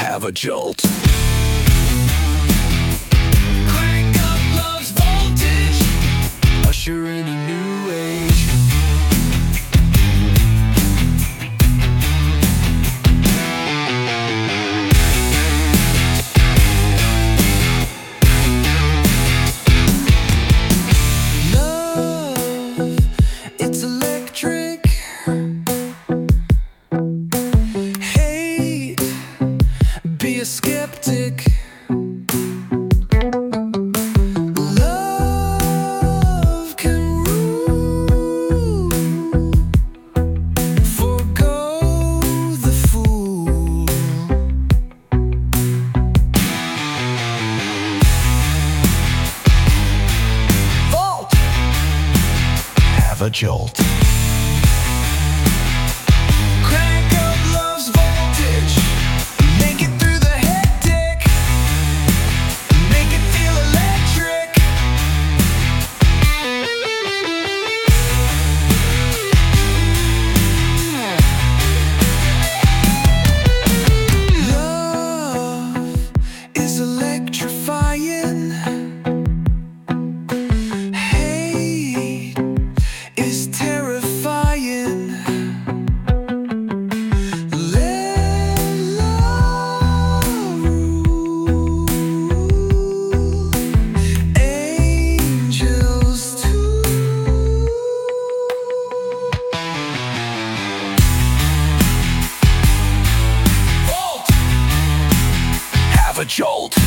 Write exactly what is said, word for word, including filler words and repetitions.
have a jolt. Crank up love's voltage, Usher in a new age. love, it's electric. Hate, be a skeptic. Love can rule, forgo the fool. Vault, Have a jolt. crank up love's voltage, make it through the hectic, make it feel electric. Love is electrifying. Hate is terrifying. Let love rule. Angels too. Have a jolt.